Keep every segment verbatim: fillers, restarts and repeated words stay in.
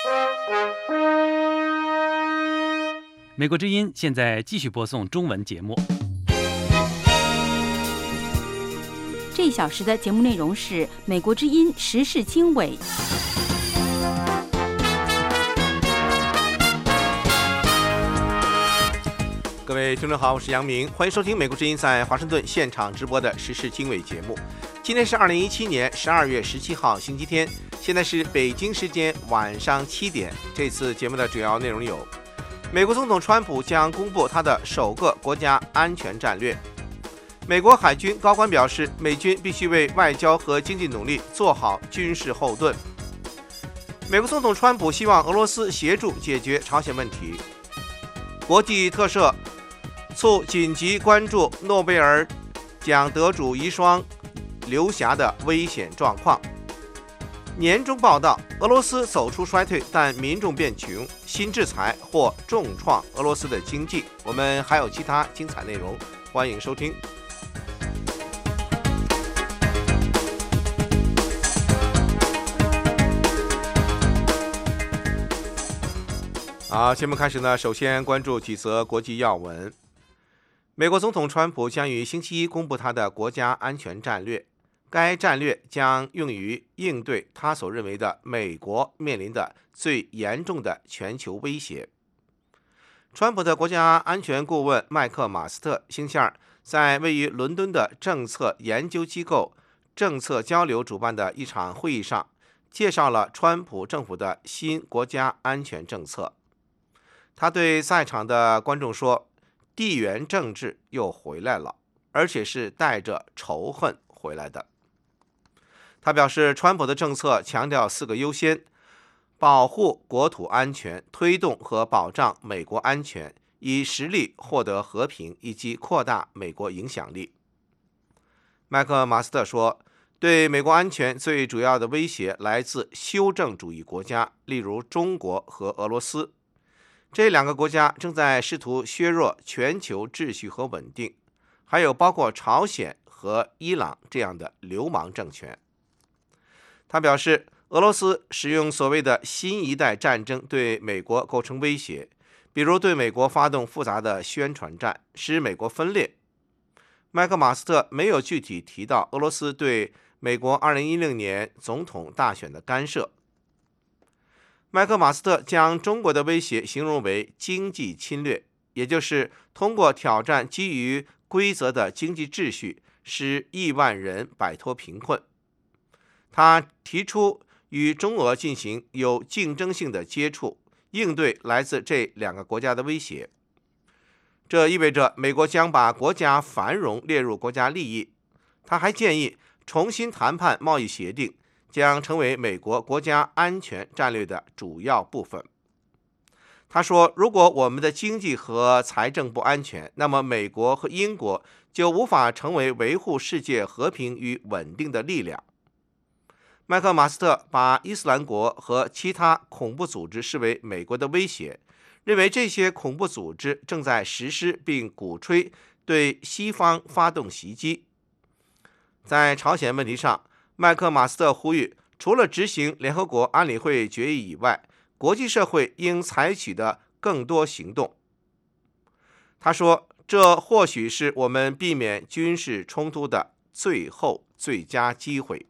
美国之音现在继续播送中文节目。 这一小时的节目内容是美国之音时事经纬。 各位听众好，我是杨明，欢迎收听美国之音在华盛顿现场直播的时事经纬节目。今天是二零一七年十二月十七号星期天，现在是北京时间晚上七点。这次节目的主要内容有：美国总统川普将公布他的首个国家安全战略。美国海军高官表示，美军必须为外交和经济努力做好军事后盾。美国总统川普希望俄罗斯协助解决朝鲜问题。国际特赦促紧急关注诺贝尔奖得主遗孀刘霞的危险状况。年终报道，俄罗斯走出衰退，但民众变穷，新制裁或重创俄罗斯的经济。我们还有其他精彩内容，欢迎收听。好，节目开始呢，首先关注几则国际要闻。美国总统川普将于星期一公布他的国家安全战略，该战略将用于应对他所认为的美国面临的最严重的全球威胁。川普的国家安全顾问麦克马斯特星期二在位于伦敦的政策研究机构政策交流主办的一场会议上，介绍了川普政府的新国家安全政策。他对在场的观众说，地缘政治又回来了，而且是带着仇恨回来的。他表示，川普的政策强调四个优先：保护国土安全、推动和保障美国安全、以实力获得和平以及扩大美国影响力。麦克马斯特说，对美国安全最主要的威胁来自修正主义国家，例如中国和俄罗斯。这两个国家正在试图削弱全球秩序和稳定，还有包括朝鲜和伊朗这样的流氓政权。他表示，俄罗斯使用所谓的新一代战争对美国构成威胁，比如对美国发动复杂的宣传战，使美国分裂。麦克马斯特没有具体提到俄罗斯对美国二零一六年总统大选的干涉。麦克马斯特将中国的威胁形容为经济侵略，也就是通过挑战基于规则的经济秩序，使亿万人摆脱贫困。他提出与中俄进行有竞争性的接触，应对来自这两个国家的威胁。这意味着美国将把国家繁荣列入国家利益。他还建议重新谈判贸易协定，将成为美国国家安全战略的主要部分。他说，如果我们的经济和财政不安全，那么美国和英国就无法成为维护世界和平与稳定的力量。麦克马斯特把伊斯兰国和其他恐怖组织视为美国的威胁，认为这些恐怖组织正在实施并鼓吹对西方发动袭击。在朝鲜问题上，麦克马斯特呼吁，除了执行联合国安理会决议以外，国际社会应采取的更多行动。他说，这或许是我们避免军事冲突的最后最佳机会。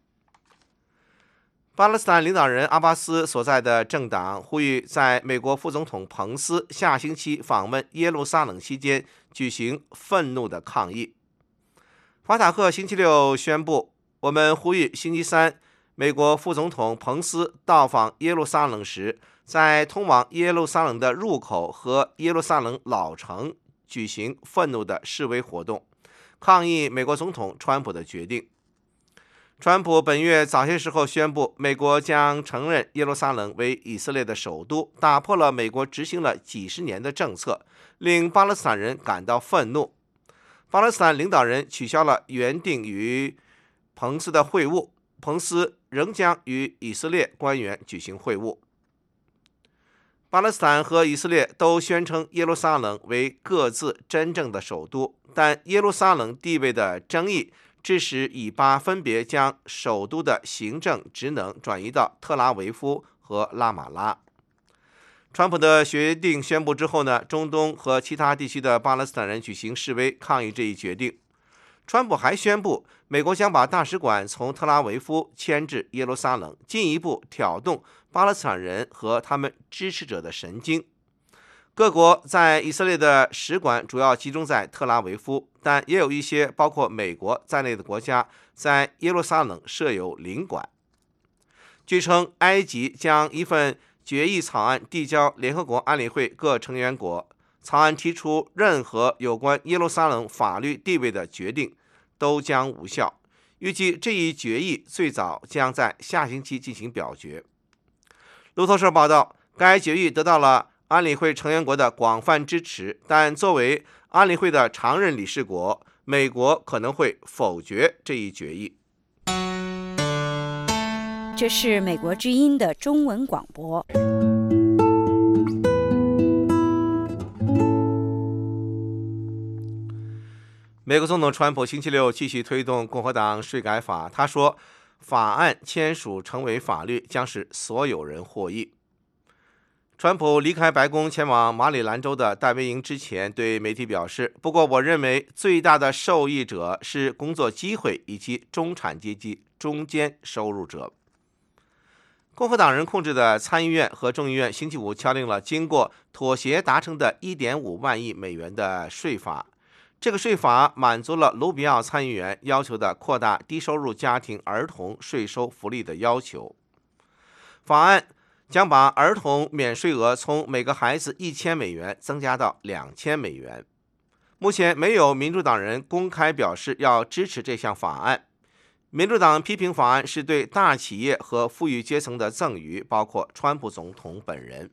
巴勒斯坦领导人阿巴斯所在的政党呼吁，在美国副总统彭斯下星期访问耶路撒冷期间举行愤怒的抗议。法塔赫星期六宣布，我们呼吁星期三美国副总统彭斯到访耶路撒冷时，在通往耶路撒冷的入口和耶路撒冷老城举行愤怒的示威活动，抗议美国总统川普的决定。川普本月早些时候宣布，美国将承认耶路撒冷为以色列的首都，打破了美国执行了几十年的政策，令巴勒斯坦人感到愤怒。巴勒斯坦领导人取消了原定与彭斯的会晤，彭斯仍将与以色列官员举行会晤。巴勒斯坦和以色列都宣称耶路撒冷为各自真正的首都，但耶路撒冷地位的争议致使以巴分别将首都的行政职能转移到特拉维夫和拉马拉。川普的决定宣布之后呢，中东和其他地区的巴勒斯坦人举行示威抗议这一决定。川普还宣布，美国将把大使馆从特拉维夫迁至耶路撒冷，进一步挑动巴勒斯坦人和他们支持者的神经。各国在以色列的使馆主要集中在特拉维夫，但也有一些包括美国在内的国家在耶路撒冷设有领馆。据称，埃及将一份决议草案递交联合国安理会各成员国，草案提出任何有关耶路撒冷法律地位的决定都将无效。预计这一决议最早将在下星期进行表决。路透社报道，该决议得到了安理会成员国的广泛支持，但作为安理会的常任理事国，美国可能会否决这一决议。 这是美国之音的中文广播。 美国总统川普星期六继续推动共和党税改法，他说，法案签署成为法律将使所有人获益。川普离开白宫前往马里兰州的戴维营之前对媒体表示，不过我认为最大的受益者是工作机会以及中产阶级中间收入者。共和党人控制的参议院和众议院星期五敲定了经过妥协达成的 一点五万亿美元的税法。这个税法满足了卢比奥参议员要求的扩大低收入家庭儿童税收福利的要求。法案将把儿童免税额从每个孩子一千美元增加到两千美元。目前没有民主党人公开表示要支持这项法案。民主党批评法案是对大企业和富裕阶层的赠予，包括川普总统本人。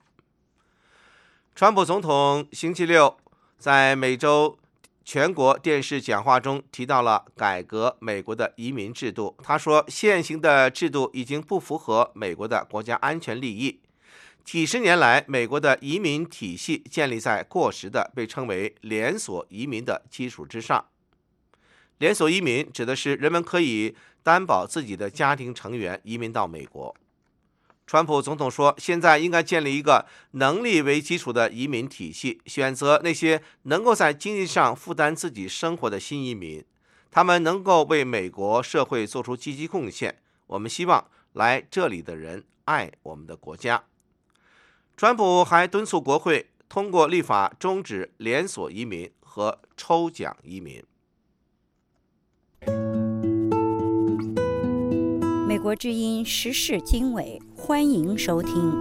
川普总统星期六在每周全国电视讲话中提到了改革美国的移民制度。他说，现行的制度已经不符合美国的国家安全利益。几十年来，美国的移民体系建立在过时的被称为连锁移民的基础之上。连锁移民指的是人们可以担保自己的家庭成员移民到美国。川普总统说，现在应该建立一个能力为基础的移民体系，选择那些能够在经济上负担自己生活的新移民，他们能够为美国社会做出积极贡献。我们希望来这里的人爱我们的国家。川普还敦促国会通过立法终止连锁移民和抽奖移民。 美国之音时事经纬，欢迎收听。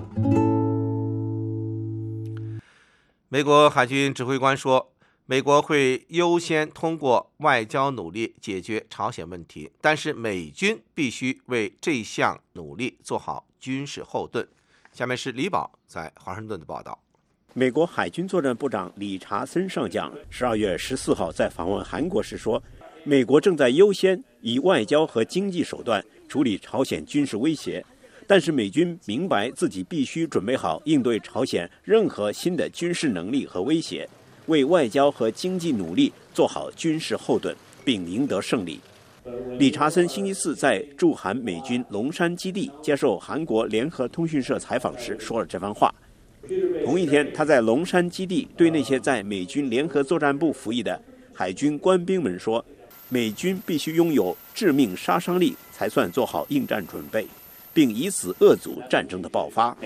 美国海军指挥官说，美国会优先通过外交努力解决朝鲜问题，但是美军必须为这项努力做好军事后盾。下面是李宝在华盛顿的报道。 美国海军作战部长理查森上将十二月十四号在访问韩国时说，美国正在优先以外交和经济手段处理朝鲜军事威胁，但是美军明白自己必须准备好应对朝鲜任何新的军事能力和威胁，为外交和经济努力做好军事后盾，并赢得胜利。理查森星期四在驻韩美军龙山基地接受韩国联合通讯社采访时说了这番话。同一天，他在龙山基地对那些在美军联合作战部服役的海军官兵们说，美军必须拥有致命杀伤力，才算做好应战准备，并以此遏阻战争的爆发。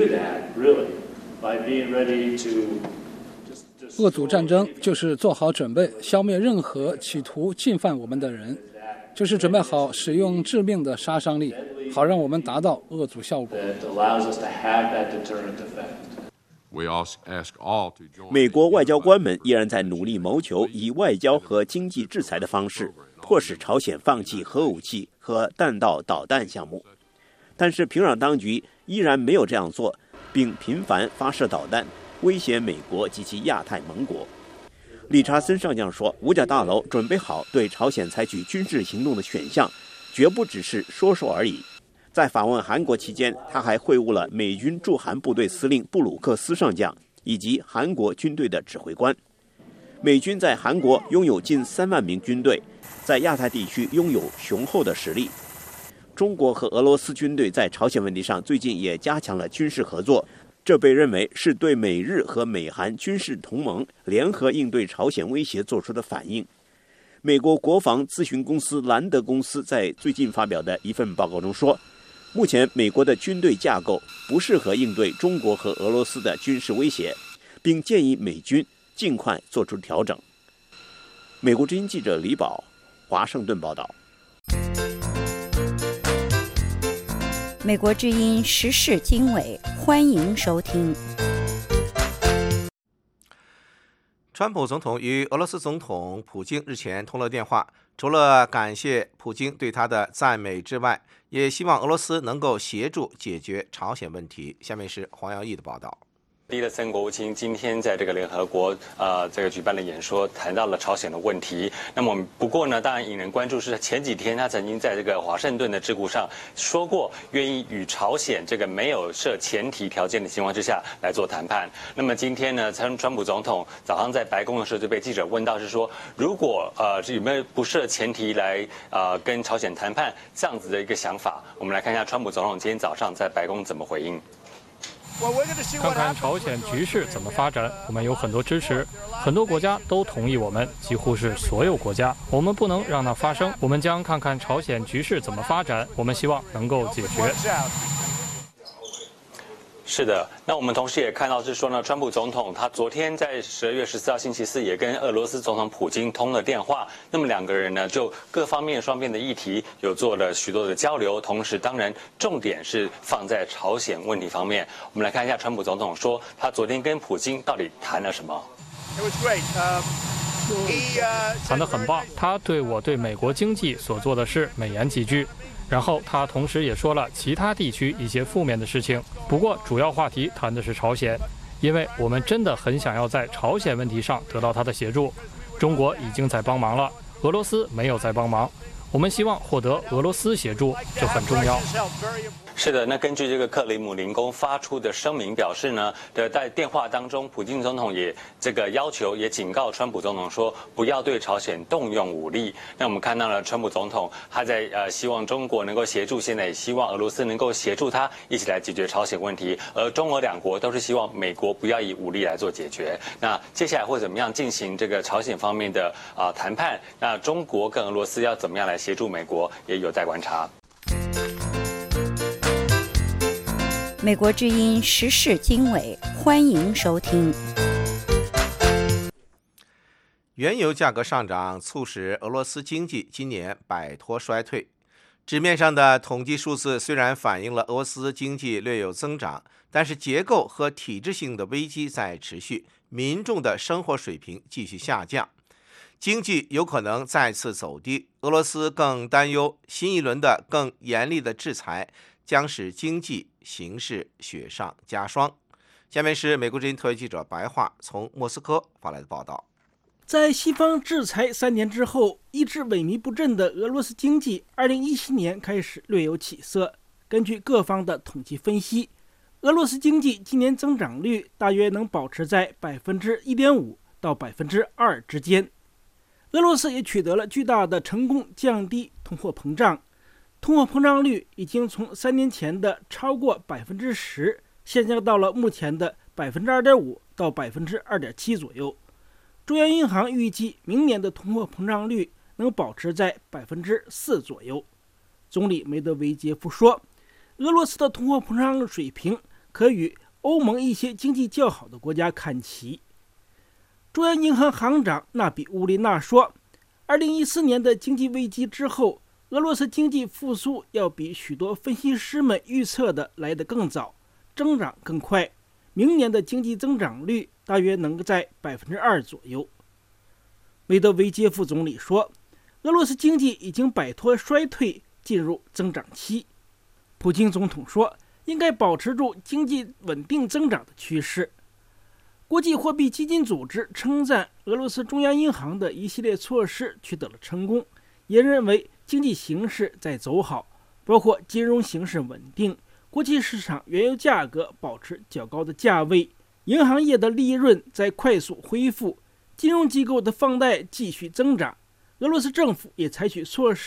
遏阻战争就是做好准备，消灭任何企图进犯我们的人，就是准备好使用致命的杀伤力，好让我们达到遏阻效果。 美国外交官们依然在努力谋求以外交和经济制裁的方式，迫使朝鲜放弃核武器和弹道导弹项目。但是平壤当局依然没有这样做，并频繁发射导弹，威胁美国及其亚太盟国。理查森上将说，五角大楼准备好对朝鲜采取军事行动的选项，绝不只是说说而已。在访问韩国期间，他还会晤了美军驻韩部队司令布鲁克斯上将以及韩国军队的指挥官。美军在韩国拥有近三万名军队，在亚太地区拥有雄厚的实力。 中国和俄罗斯军队在朝鲜问题上最近也加强了军事合作，这被认为是对美日和美韩军事同盟联合应对朝鲜威胁做出的反应。美国国防咨询公司兰德公司在最近发表的一份报告中说，目前美国的军队架构不适合应对中国和俄罗斯的军事威胁，并建议美军尽快做出调整。美国之音记者李宝，华盛顿报道。 美国之音时事经纬，欢迎收听。 川普总统与俄罗斯总统普京日前通了电话，除了感谢普京对他的赞美之外，也希望俄罗斯能够协助解决朝鲜问题。下面是黄耀义的报道。 蒂勒森国务卿今天在这个联合国呃这个举办了演说，谈到了朝鲜的问题。那么不过呢，当然引人关注是前几天他曾经在这个华盛顿的智库上说过，愿意与朝鲜这个没有设前提条件的情况之下来做谈判。那么今天呢，川川普总统早上在白宫的时候就被记者问到是说，如果呃有没有不设前提来呃跟朝鲜谈判这样子的一个想法？我们来看一下川普总统今天早上在白宫怎么回应。 看看朝鲜局势怎么发展，我们有很多支持，很多国家都同意我们，几乎是所有国家。我们不能让它发生，我们将看看朝鲜局势怎么发展，我们希望能够解决。 是的，那我们同时也看到是说呢，川普总统他昨天在十二月十四号星期四也跟俄罗斯总统普京通了电话，那么两个人呢就各方面双边的议题有做了许多的交流，同时当然重点是放在朝鲜问题方面。我们来看一下川普总统说他昨天跟普京到底谈了什么。 谈得很棒，他对我对美国经济所做的事美言几句。然后他同时也说了其他地区一些负面的事情，不过主要话题谈的是朝鲜，因为我们真的很想要在朝鲜问题上得到他的协助。中国已经在帮忙了，俄罗斯没有在帮忙，我们希望获得俄罗斯协助，这很重要。 是的，那根据这个克里姆林宫发出的声明表示呢，的在电话当中，普京总统也这个要求也警告川普总统说，不要对朝鲜动用武力。那我们看到了川普总统他在呃希望中国能够协助，现在也希望俄罗斯能够协助他一起来解决朝鲜问题，而中俄两国都是希望美国不要以武力来做解决。那接下来会怎么样进行这个朝鲜方面的啊、呃、谈判？那中国跟俄罗斯要怎么样来协助美国，也有待观察。 美国之音时事经纬，欢迎收听。 原油价格上涨促使俄罗斯经济今年摆脱衰退。纸面上的统计数字虽然反映了俄罗斯经济略有增长，但是结构和体制性的危机在持续，民众的生活水平继续下降，经济有可能再次走低。俄罗斯更担忧新一轮的更严厉的制裁将使经济形势雪上加霜。下面是美国之音特约记者白桦从莫斯科发来的报道。 在西方制裁三年之后，一直萎靡不振的俄罗斯经济二零一七年开始略有起色。根据各方的统计分析，俄罗斯经济今年增长率大约能保持在百分之一点五到百分之二之间。俄罗斯也取得了巨大的成功，降低通货膨胀。通货膨胀率已经从三年前的超过百分之十，下降到了目前的百分之二点五到百分之二点七左右。中央银行预计明年的通货膨胀率能保持在百分之四左右。总理梅德韦杰夫说，俄罗斯的通货膨胀水平可与欧盟一些经济较好的国家看齐。中央银行行长纳比乌林娜说，二零一四年的经济危机之后，俄罗斯经济复苏要比许多分析师们预测的来得更早，增长更快。明年的经济增长率大约能在百分之二左右。梅德韦杰夫总理说，俄罗斯经济已经摆脱衰退，进入增长期。普京总统说，应该保持住经济稳定增长的趋势。国际货币基金组织称赞俄罗斯中央银行的一系列措施取得了成功，也认为经济形势在走好，包括金融形势稳定，国际市场原油价格保持较高的价位，银行业的利润在快速恢复，金融机构的放贷继续增长。俄罗斯政府也采取措施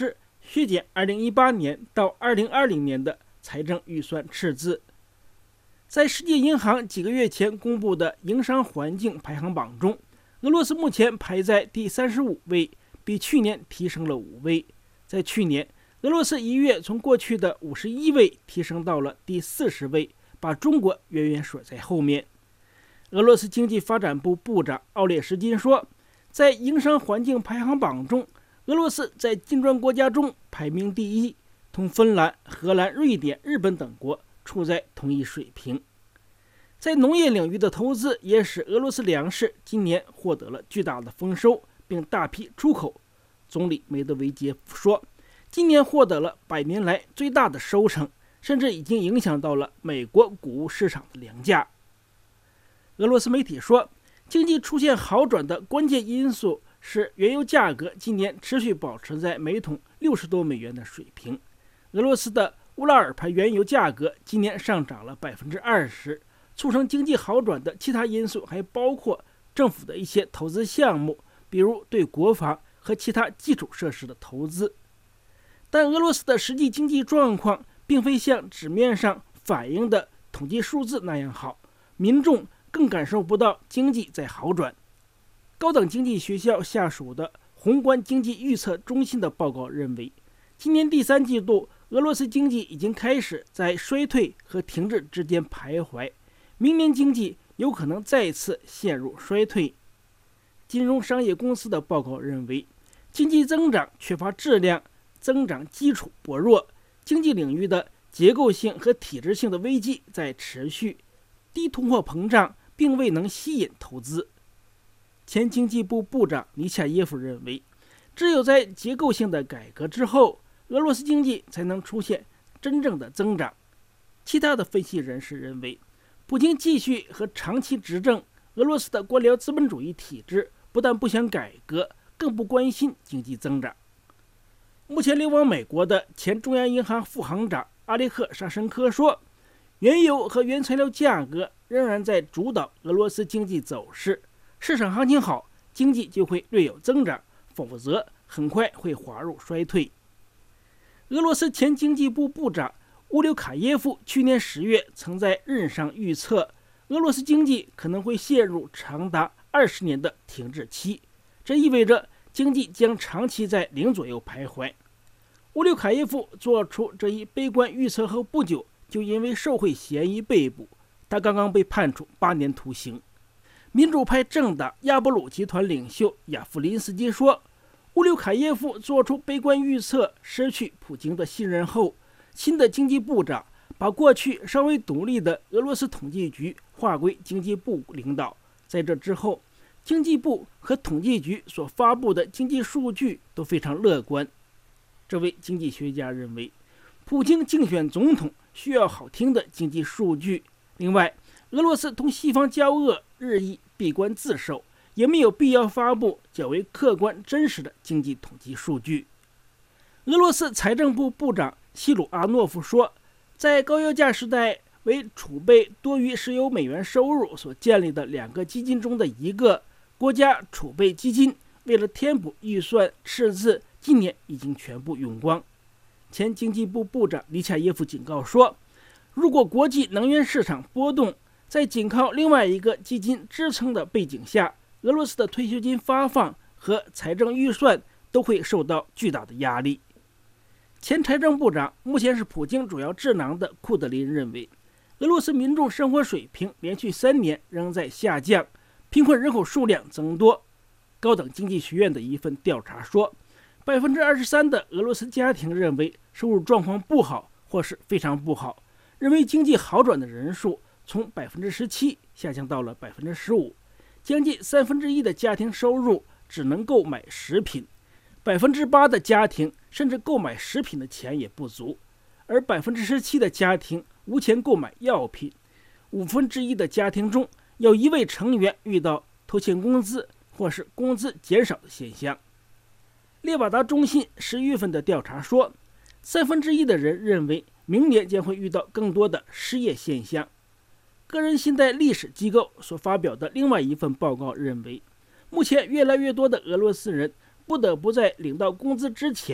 削减二零一八年到二零二零年的财政预算赤字。在世界银行几个月前公布的营商环境排行榜中，俄罗斯目前排在第三十五位，比去年提升了五位。在去年，俄罗斯一跃从过去的五十一位提升到了第四十位，把中国远远甩在后面。俄罗斯经济发展部部长奥列什金说，在营商环境排行榜中，俄罗斯在金砖国家中排名第一，同芬兰、荷兰、瑞典、日本等国处在同一水平。在农业领域的投资也使俄罗斯粮食今年获得了巨大的丰收，并大批出口。总理梅德韦杰夫说，今年获得了百年来最大的收成，甚至已经影响到了美国谷物市场的粮价。俄罗斯媒体说，经济出现好转的关键因素是原油价格今年持续保持在每桶六十多美元的水平。俄罗斯的乌拉尔牌原油价格今年上涨了百分之二十。促成经济好转的其他因素还包括政府的一些投资项目，比如对国防和其他基础设施的投资。但俄罗斯的实际经济状况并非像纸面上反映的统计数字那样好，民众更感受不到经济在好转。高等经济学校下属的宏观经济预测中心的报告认为，今年第三季度俄罗斯经济已经开始在衰退和停滞之间徘徊，明年经济有可能再次陷入衰退。金融商业公司的报告认为，经济增长缺乏质量，增长基础薄弱，经济领域的结构性和体制性的危机在持续，低通货膨胀并未能吸引投资。前经济部部长尼恰耶夫认为，只有在结构性的改革之后，俄罗斯经济才能出现真正的增长。其他的分析人士认为，普京继续和长期执政，俄罗斯的官僚资本主义体制不但不想改革，更不关心经济增长。目前流亡美国的前中央银行副行长阿列克沙申科说，原油和原材料价格仍然在主导俄罗斯经济走势，市场行情好，经济就会略有增长，否则很快会滑入衰退。俄罗斯前经济部部长乌留卡耶夫去年十月曾在任上预测，俄罗斯经济可能会陷入长达二十年的停滞期，这意味着经济将长期在零左右徘徊。乌留卡耶夫做出这一悲观预测后不久，就因为受贿嫌疑被捕，他刚刚被判处八年徒刑。民主派政党亚波鲁集团领袖亚夫林斯基说，乌留卡耶夫做出悲观预测，失去普京的信任后，新的经济部长把过去稍微独立的俄罗斯统计局划归经济部领导。在这之后，经济部和统计局所发布的经济数据都非常乐观。这位经济学家认为，普京竞选总统需要好听的经济数据。另外，俄罗斯同西方交恶，日益闭关自守，也没有必要发布较为客观真实的经济统计数据。俄罗斯财政部部长西鲁阿诺夫说，在高油价时代，为储备多余石油美元收入所建立的两个基金中的一个国家储备基金，为了填补预算赤字，今年已经全部用光。前经济部部长尼恰耶夫警告说，如果国际能源市场波动，在仅靠另外一个基金支撑的背景下，俄罗斯的退休金发放和财政预算都会受到巨大的压力。前财政部长，目前是普京主要智囊的库德林认为，俄罗斯民众生活水平连续三年仍在下降，贫困人口数量增多。高等经济学院的一份调查说，百分之二十三的俄罗斯家庭认为收入状况不好或是非常不好，认为经济好转的人数从百分之十七下降到了百分之十五，将近三分之一的家庭收入只能购买食品，百分之八的家庭甚至购买食品的钱也不足，而百分之十七的家庭无钱购买药品，五分之一的家庭中有一位成员遇到拖欠工资或是工资减少的现象。列瓦达中心十月份的调查说，三分之一的人认为明年将会遇到更多的失业现象。个人信贷历史机构所发表的另外一份报告认为，目前越来越多的俄罗斯人不得不在领到工资之前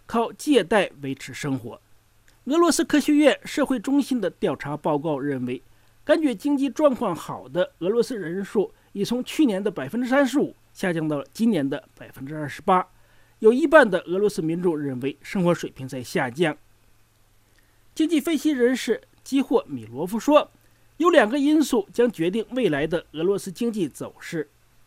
靠借贷维持生活。俄罗斯科学院社会中心的调查报告认为，感觉经济状况好的俄罗斯人数已从去年的百分之三十五下降到了今年的百分之二十八。有一半的俄罗斯民众认为生活水平在下降。经济分析人士基霍米罗夫说，有两个因素将决定未来的俄罗斯经济走势。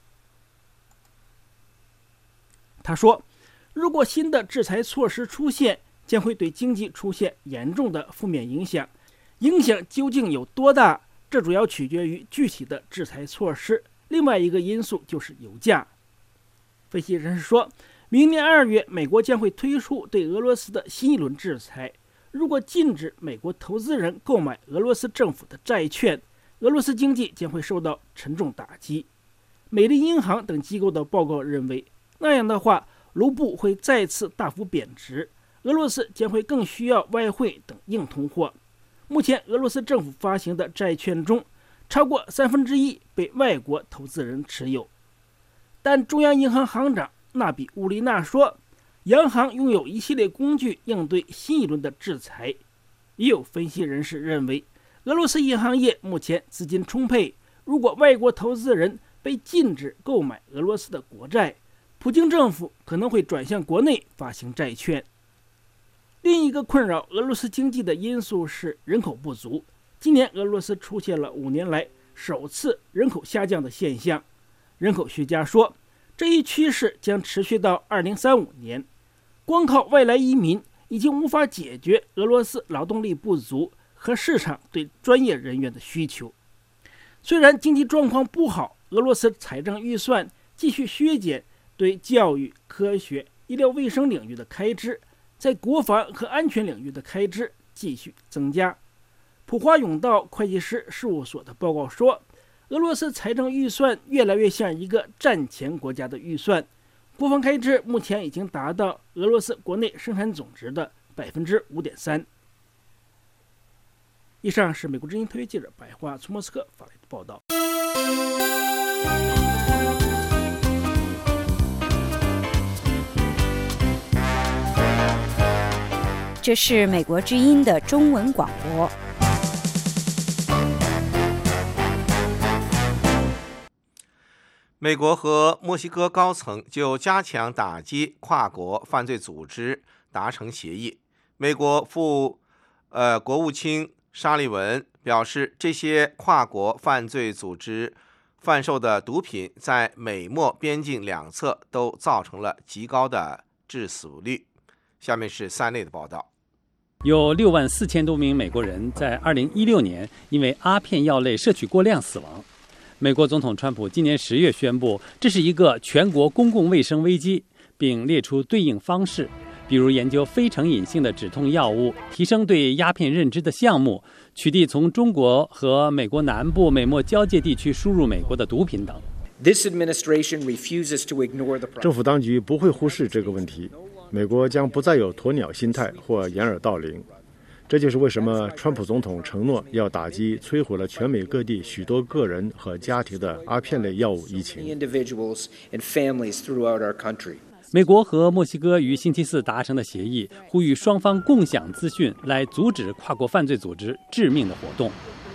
他说，如果新的制裁措施出现，将会对经济出现严重的负面影响，影响究竟有多大，这主要取决于具体的制裁措施。另外一个因素就是油价。分析人士说，明年二月，美国将会推出对俄罗斯的新一轮制裁。如果禁止美国投资人购买俄罗斯政府的债券，俄罗斯经济将会受到沉重打击。美林银行等机构的报告认为，那样的话，卢布会再次大幅贬值，俄罗斯将会更需要外汇等硬通货。目前，俄罗斯政府发行的债券中，超过三分之一被外国投资人持有。但中央银行行长纳比乌利纳说，央行拥有一系列工具应对新一轮的制裁。也有分析人士认为，俄罗斯银行业目前资金充沛，如果外国投资人被禁止购买俄罗斯的国债，普京政府可能会转向国内发行债券。另一个困扰俄罗斯经济的因素是人口不足。今年俄罗斯出现了五年来首次人口下降的现象。人口学家说，这一趋势将持续到二零三五年。光靠外来移民已经无法解决俄罗斯劳动力不足和市场对专业人员的需求。虽然经济状况不好，俄罗斯财政预算继续削减对教育、科学、医疗卫生领域的开支，在国防和安全领域的开支继续增加。普华永道会计师事务所的报告说，俄罗斯财政预算越来越像一个战前国家的预算，国防开支目前已经达到俄罗斯国内生产总值的 百分之五点三。 以上是美国之音特约记者白桦从莫斯科发来的报道。 这是美国之音的中文广播。 美国和墨西哥高层就加强打击跨国犯罪组织达成协议。美国副呃国务卿沙利文表示，这些跨国犯罪组织贩售的毒品在美墨边境两侧都造成了极高的致死率。下面是三类的报道。 有六万四千多名美国人在二零一六年因为阿片药类摄取过量死亡。美国总统川普今年十月宣布，这是一个全国公共卫生危机，并列出对应方式，比如研究非成瘾性的止痛药物，提升对鸦片认知的项目，取缔从中国和美国南部美墨交界地区输入美国的毒品等。 政府当局不会忽视这个问题，美国将不再有鸵鸟心态或掩耳盗铃。这就是为什么川普总统承诺要打击摧毁了全美各地许多个人和家庭的阿片类药物疫情。 美国和墨西哥于星期四达成的协议，呼吁双方共享资讯，来阻止跨国犯罪组织致命的活动。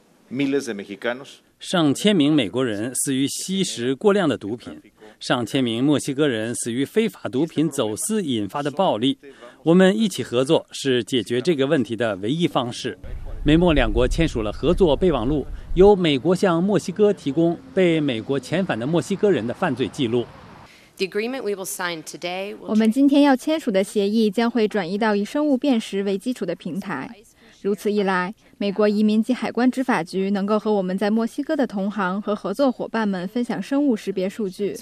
上千名美国人死于吸食过量的毒品，上千名墨西哥人死于非法毒品走私引发的暴力。我们一起合作是解决这个问题的唯一方式。美墨两国签署了合作备忘录，由美国向墨西哥提供被美国遣返的墨西哥人的犯罪记录。 我们今天要签署的协议将会转移到以生物辨识为基础的平台。如此一来，美国移民及海关执法局能够和我们在墨西哥的同行和合作伙伴们分享生物识别数据。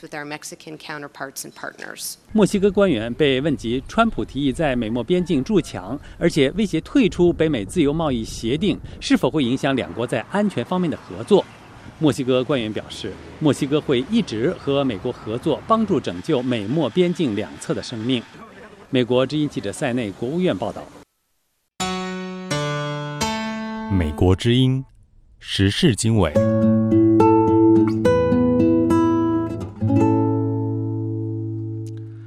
墨西哥官员被问及川普提议在美墨边境筑墙，而且威胁退出北美自由贸易协定，是否会影响两国在安全方面的合作。墨西哥官员表示，墨西哥会一直和美国合作，帮助拯救美墨边境两侧的生命。美国之音记者塞内，国务院报道。 美国之音时事经纬。 欢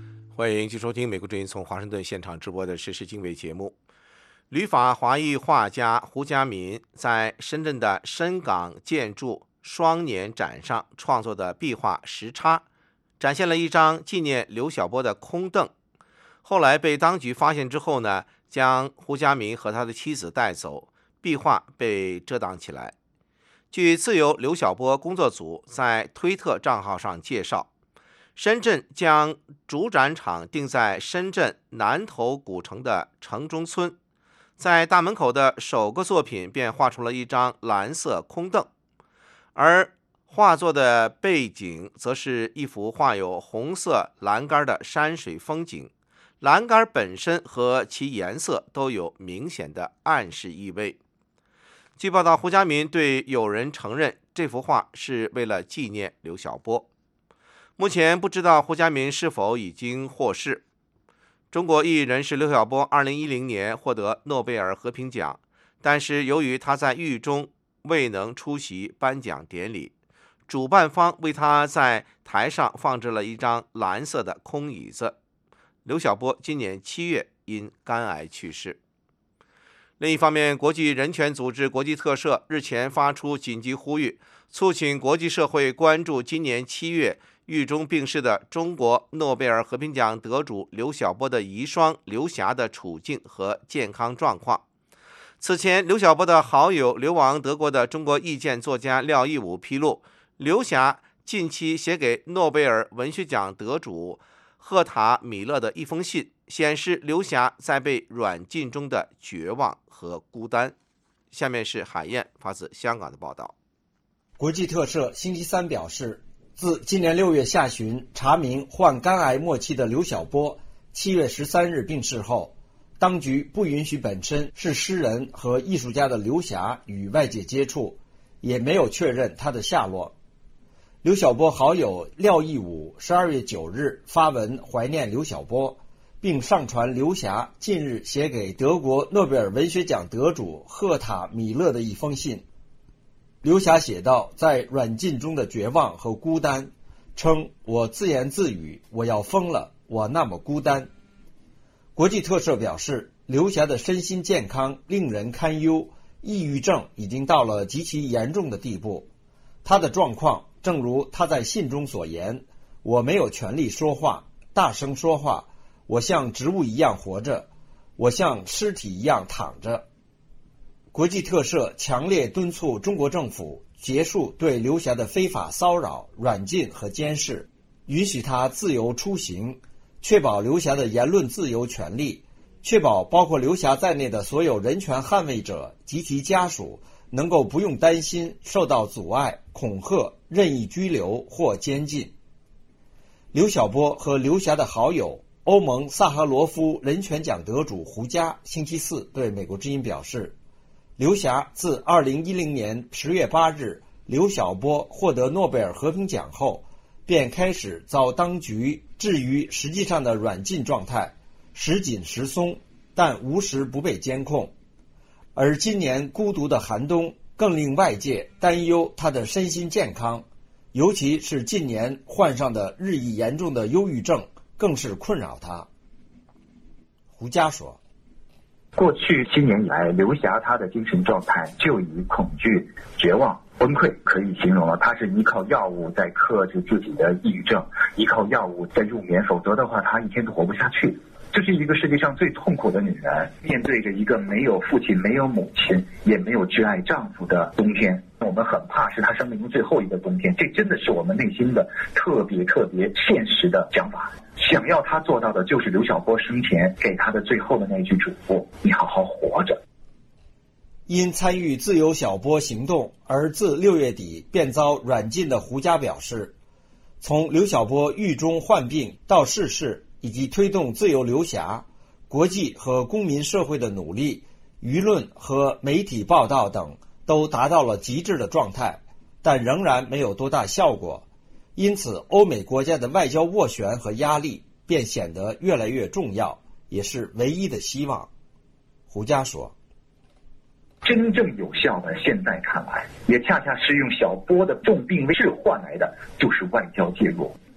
欢迎继续收听美国之音从华盛顿现场直播的时事经纬节目。旅法华裔画家胡家民在深圳的深港建筑双年展上创作的壁画《时差》，展现了一张纪念刘晓波的空凳。后来被当局发现之后呢，将胡家民和他的妻子带走，壁画被遮挡起来。据自由刘晓波工作组在推特账号上介绍，深圳将主展场定在深圳南头古城的城中村，在大门口的首个作品便画出了一张蓝色空凳，而画作的背景则是一幅画有红色栏杆的山水风景，栏杆本身和其颜色都有明显的暗示意味。据报道，胡家民对友人承认这幅画是为了纪念刘晓波。目前不知道胡家民是否已经获释。中国异议人士刘晓波二零一零年获得诺贝尔和平奖，但是由于他在狱中未能出席颁奖典礼，主办方为他在台上放置了一张蓝色的空椅子。刘晓波今年七月因肝癌去世。另一方面，国际人权组织国际特赦日前发出紧急呼吁，促请国际社会关注今年七月狱中病逝的中国诺贝尔和平奖得主刘晓波的遗孀刘霞的处境和健康状况。此前，刘晓波的好友流亡德国的中国意见作家廖亦武披露，刘霞近期写给诺贝尔文学奖得主赫塔米勒的一封信，显示刘霞在被软禁中的绝望和孤单。下面是海燕发自香港的报道。 国际特赦星期三表示，自今年六月下旬查明患肝癌末期的刘晓波七月十三日病逝后，当局不允许本身是诗人和艺术家的刘霞与外界接触，也没有确认他的下落。刘晓波好友廖亦武十二月九日发文怀念刘晓波，并上传刘霞近日写给德国诺贝尔文学奖得主赫塔米勒的一封信。刘霞写道，在软禁中的绝望和孤单，称我自言自语，我要疯了，我那么孤单。国际特赦表示，刘霞的身心健康令人堪忧，抑郁症已经到了极其严重的地步。他的状况正如他在信中所言，我没有权利说话，大声说话，我像植物一样活着，我像尸体一样躺着。国际特赦强烈敦促中国政府结束对刘霞的非法骚扰、软禁和监视，允许他自由出行，确保刘霞的言论自由权利，确保包括刘霞在内的所有人权捍卫者及其家属能够不用担心受到阻碍、恐吓、任意拘留或监禁。刘晓波和刘霞的好友欧盟萨哈罗夫人权奖得主胡佳星期四对美国之音表示，刘霞自二零一零年十月八日刘晓波获得诺贝尔和平奖后，便开始遭当局置于实际上的软禁状态，时紧时松，但无时不被监控。而今年孤独的寒冬更令外界担忧他的身心健康，尤其是近年患上的日益严重的忧郁症更是困扰他。胡佳说， 过去七年以来，刘霞她的精神状态就以恐惧、绝望、崩溃可以形容了。她是依靠药物在克制自己的抑郁症，依靠药物在入眠，否则的话她一天都活不下去。这是一个世界上最痛苦的女人，面对着一个没有父亲、没有母亲，也没有挚爱丈夫的冬天，我们很怕是她生命中最后一个冬天。这真的是我们内心的特别特别现实的想法。想要她做到的就是刘晓波生前给她的最后的那句嘱咐：你好好活着。 因参与自由晓波行动而自六月底便遭软禁的胡佳表示，从刘晓波狱中患病到逝世，以及推动自由刘霞，国际和公民社会的努力，舆论和媒体报道等都达到了极致的状态，但仍然没有多大效果。因此，欧美国家的外交斡旋和压力便显得越来越重要，也是唯一的希望。胡佳说， 真正有效的，现在看来，也恰恰是用小波的重病治换来的，就是外交介入。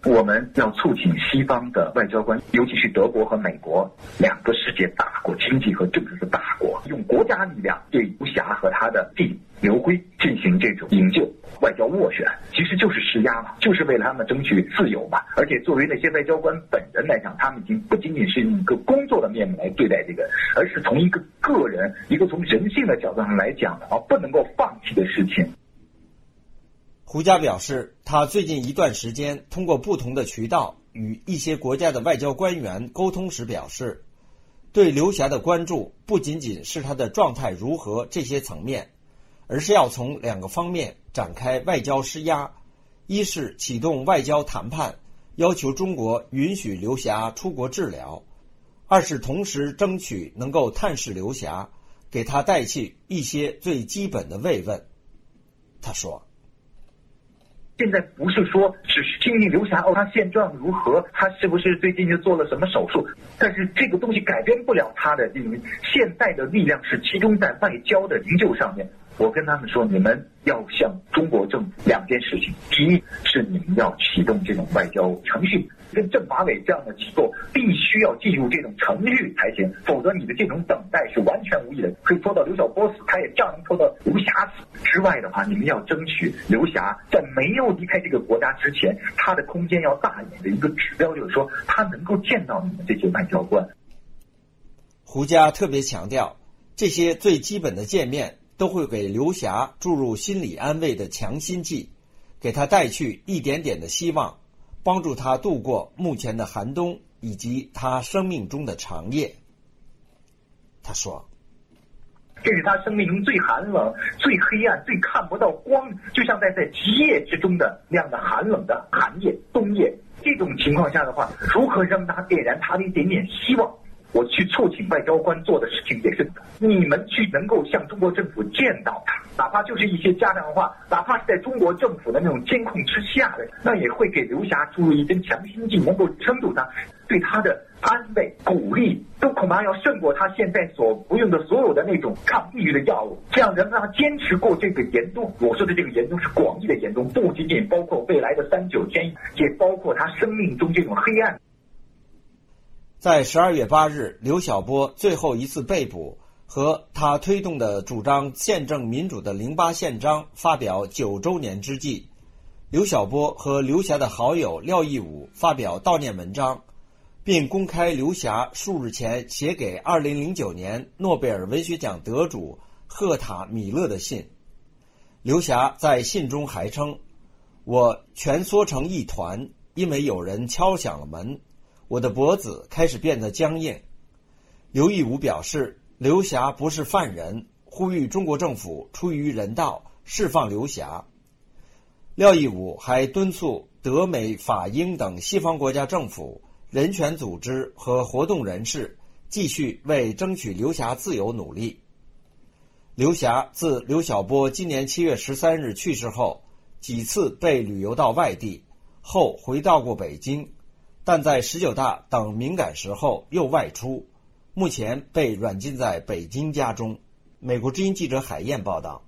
我们要促请西方的外交官，尤其是德国和美国两个世界大国，经济和政治的大国，用国家力量对刘霞和他的弟弟刘辉进行这种营救、外交斡旋，其实就是施压嘛，就是为了他们争取自由嘛。而且作为那些外交官本人来讲，他们已经不仅仅是用一个工作的面目来对待这个，而是从一个个人、一个从人性的角度上来讲啊，不能够放弃的事情。 胡佳表示，他最近一段时间通过不同的渠道与一些国家的外交官员沟通时表示，对刘霞的关注不仅仅是他的状态如何这些层面，而是要从两个方面展开外交施压：一是启动外交谈判，要求中国允许刘霞出国治疗；二是同时争取能够探视刘霞，给他带去一些最基本的慰问。他说， 现在不是说只是听听刘霞哦，他现状如何，他是不是最近就做了什么手术，但是这个东西改变不了他的，因为现在的力量是集中在外交的营救上面。我跟他们说，你们要向中国政府两件事情：第一是你们要启动这种外交程序，跟政法委这样的机构必须要进入这种程序才行，否则你的这种等待是完全无益的，可以拖到刘晓波死，他也照样拖到刘霞死。之外的话，你们要争取刘霞在没有离开这个国家之前，他的空间要大一点的一个指标，就是说他能够见到你们这些外交官。 胡佳特别强调，这些最基本的见面都会给刘霞注入心理安慰的强心剂，给他带去一点点的希望，帮助他度过目前的寒冬以及他生命中的长夜。他说， 这是他生命中最寒冷、最黑暗、最看不到光，就像在在极夜之中的那样的寒冷的寒夜、冬夜。这种情况下的话，如何让他点燃他的一点点希望？我去促请外交官做的事情也是，你们去能够向中国政府见到他，哪怕就是一些家常话，哪怕是在中国政府的那种监控之下的，那也会给刘霞注入一针强心剂，能够撑住他，对他的安慰、鼓励，都恐怕要胜过他现在所服用的所有的那种抗抑郁的药物。这样能让他坚持过这个严冬。我说的这个严冬是广义的严冬，不仅仅包括未来的三九天，也包括他生命中这种黑暗。 在十二月八日，刘晓波最后一次被捕，和他推动的主张宪政民主的零八宪章发表九周年之际，刘晓波和刘霞的好友廖义武发表悼念文章，并公开刘霞数日前写给二零零九年诺贝尔文学奖得主赫塔米勒的信。刘霞在信中还称，我蜷缩成一团，因为有人敲响了门，我的脖子开始变得僵硬。刘义武表示，刘霞不是犯人，呼吁中国政府出于人道释放刘霞。廖义武还敦促德美法英等西方国家政府、人权组织和活动人士继续为争取刘霞自由努力。刘霞自刘晓波今年七月十三日去世后，几次被旅游到外地，后回到过北京，但在十九大等敏感时候又外出，目前被软禁在北京家中。美国之音记者海燕报道。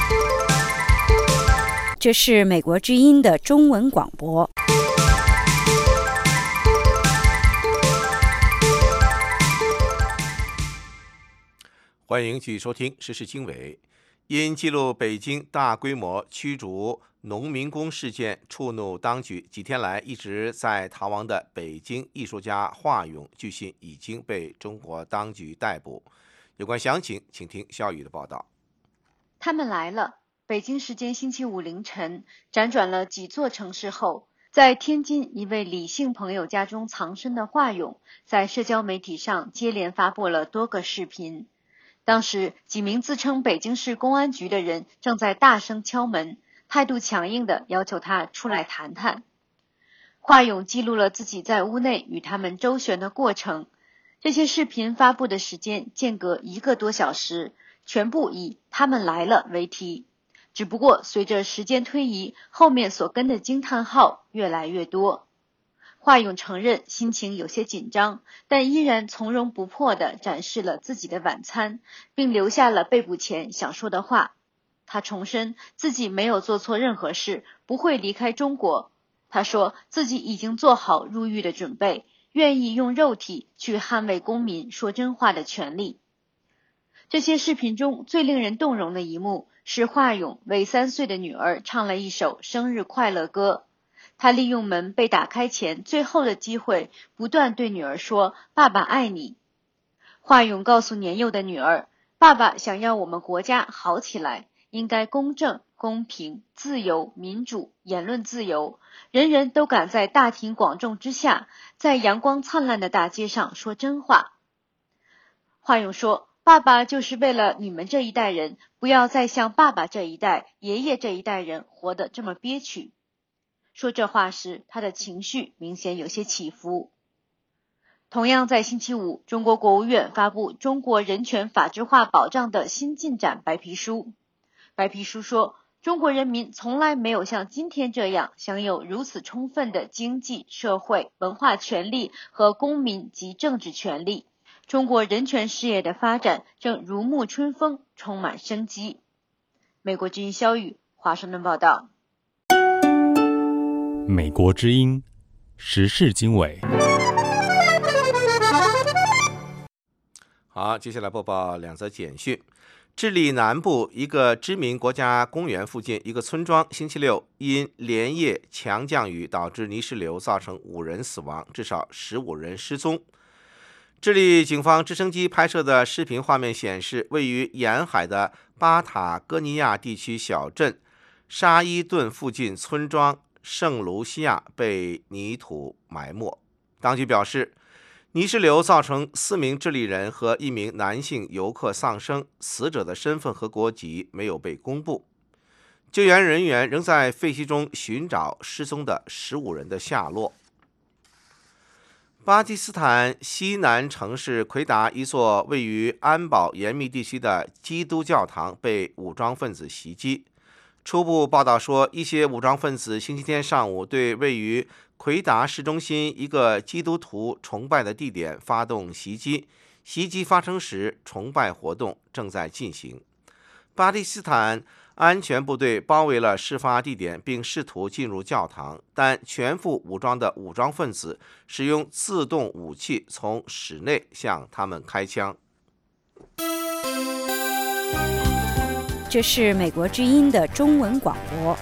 这是美国之音的中文广播。 欢迎继续收听时事经纬。因记录北京大规模驱逐农民工事件触怒当局，几天来一直在逃亡的北京艺术家华勇，据信已经被中国当局逮捕。有关详情，请听肖宇的报道。 他们来了。北京时间星期五凌晨，辗转了几座城市后，在天津一位李姓朋友家中藏身的华勇，在社交媒体上接连发布了多个视频。当时，几名自称北京市公安局的人正在大声敲门，态度强硬地要求他出来谈谈。华勇记录了自己在屋内与他们周旋的过程。这些视频发布的时间间隔一个多小时，全部以“他们来了”为题。只不过随着时间推移，后面所跟的惊叹号越来越多。华勇承认心情有些紧张，但依然从容不迫地展示了自己的晚餐，并留下了被捕前想说的话。他重申自己没有做错任何事，不会离开中国。他他说自己已经做好入狱的准备，愿意用肉体去捍卫公民说真话的权利。这些视频中最令人动容的一幕是华勇为三岁的女儿唱了一首生日快乐歌。他利用门被打开前最后的机会，不断对女儿说：“爸爸爱你。”华勇告诉年幼的女儿，爸爸想要我们国家好起来，应该公正、公平、自由、民主、言论自由，人人都敢在大庭广众之下，在阳光灿烂的大街上说真话。华勇说，爸爸就是为了你们这一代人，不要再像爸爸这一代、爷爷这一代人活得这么憋屈。说这话时，他的情绪明显有些起伏。同样在星期五，中国国务院发布《中国人权法治化保障的新进展》白皮书。白皮书说，中国人民从来没有像今天这样享有如此充分的经济、社会、文化权利和公民及政治权利。中国人权事业的发展正如沐春风，充满生机。美国之音肖宇，华盛顿报道。 美国之音时事经纬。 好，接下来播报两则简讯。智利南部一个知名国家公园附近一个村庄，星期六因连夜强降雨导致泥石流，造成五人死亡，至少十五人失踪。智利警方直升机拍摄的视频画面显示，位于沿海的巴塔哥尼亚地区小镇沙伊顿附近村庄圣卢西亚被泥土埋没。当局表示，泥石流造成四名智利人和一名男性游客丧生，死者的身份和国籍没有被公布。救援人员仍在废墟中寻找失踪的十五人的下落。巴基斯坦西南城市奎达一座位于安保严密地区的基督教堂被武装分子袭击。初步报道说，一些武装分子星期天上午对位于奎达市中心一个基督徒崇拜的地点发动袭击。袭击发生时，崇拜活动正在进行。巴基斯坦安全部队包围了事发地点，并试图进入教堂，但全副武装的武装分子使用自动武器从室内向他们开枪。 这是美国之音的中文广播。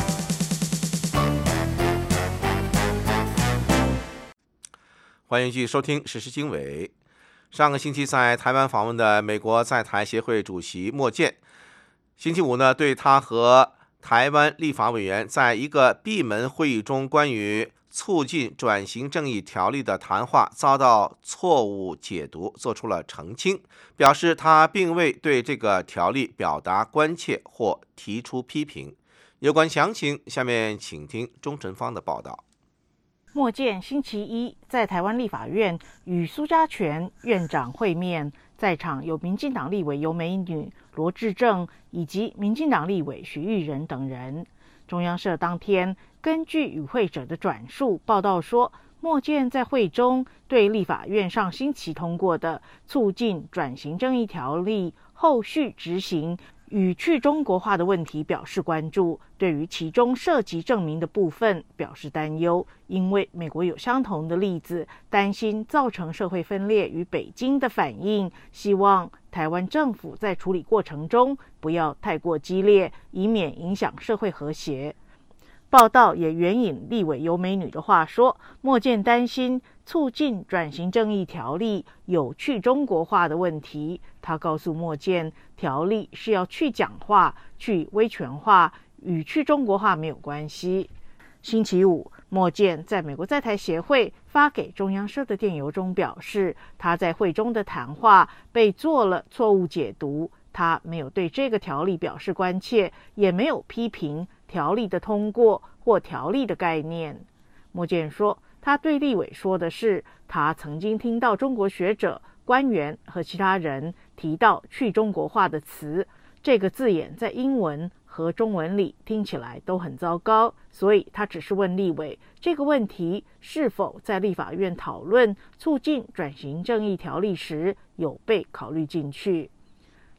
欢迎继续收听时事经纬。上个星期在台湾访问的美国在台协会主席莫健，星期五呢，对他和台湾立法委员在一个闭门会议中关于促进转型正义条例的谈话遭到错误解读，做出了澄清，表示他并未对这个条例表达关切或提出批评。有关详情，下面请听钟晨芳的报道。 莫健星期一在台湾立法院与苏家全院长会面，在场有民进党立委尤美女、罗致政以及民进党立委徐玉仁等人。中央社当天根据与会者的转述报道说，莫健在会中对立法院上星期通过的促进转型正义条例后续执行与去中国化的问题表示关注，对于其中涉及证明的部分表示担忧，因为美国有相同的例子，担心造成社会分裂与北京的反应，希望台湾政府在处理过程中不要太过激烈，以免影响社会和谐。报道也援引立委尤美女的话说，莫健担心促进转型正义条例有去中国化的问题。他告诉莫健，条例是要去讲话、去威权化，与去中国化没有关系。星期五，莫健在美国在台协会发给中央社的电邮中表示，他在会中的谈话被做了错误解读，他没有对这个条例表示关切，也没有批评条例的通过或条例的概念。莫健说，他对立委说的是，他曾经听到中国学者、官员和其他人提到去中国化的词，这个字眼在英文和中文里听起来都很糟糕，所以他只是问立委这个问题是否在立法院讨论促进转型正义条例时有被考虑进去。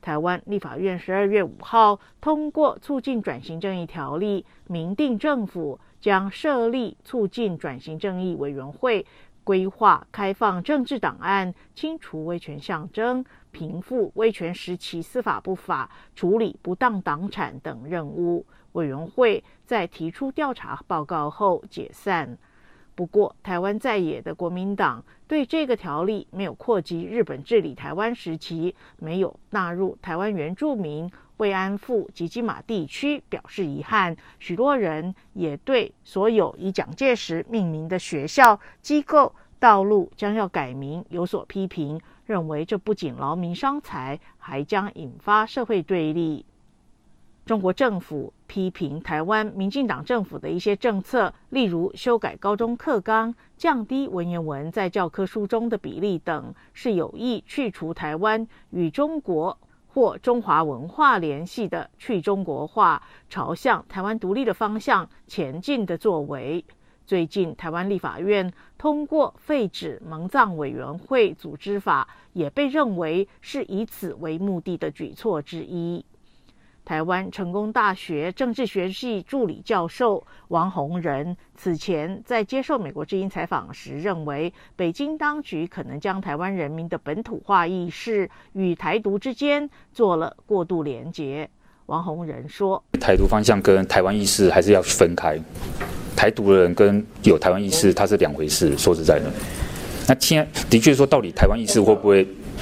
台湾立法院十二月五号通过促进转型正义条例，明定政府将设立促进转型正义委员会，规划开放政治档案，清除威权象征，平复威权时期司法不法、处理不当党产等任务。委员会在提出调查报告后解散。不过，台湾在野的国民党对这个条例没有扩及日本治理台湾时期，没有纳入台湾原住民、慰安妇及金马地区表示遗憾。许多人也对所有以蒋介石命名的学校、机构、道路将要改名有所批评，认为这不仅劳民伤财，还将引发社会对立。中国政府批评台湾民进党政府的一些政策，例如修改高中课纲、降低文言文在教科书中的比例等，是有意去除台湾与中国或中华文化联系的去中国化，朝向台湾独立的方向前进的作为。最近，台湾立法院通过废止蒙藏委员会组织法，也被认为是以此为目的的举措之一。台湾成功大学政治学系助理教授王洪仁此前在接受美国之音采访时认为，北京当局可能将台湾人民的本土化意识与台独之间做了过度连结。王洪仁说， 台独方向跟台湾意识还是要分开，台独的人跟有台湾意识它是两回事，说实在的。那现在的确说，到底台湾意识会不会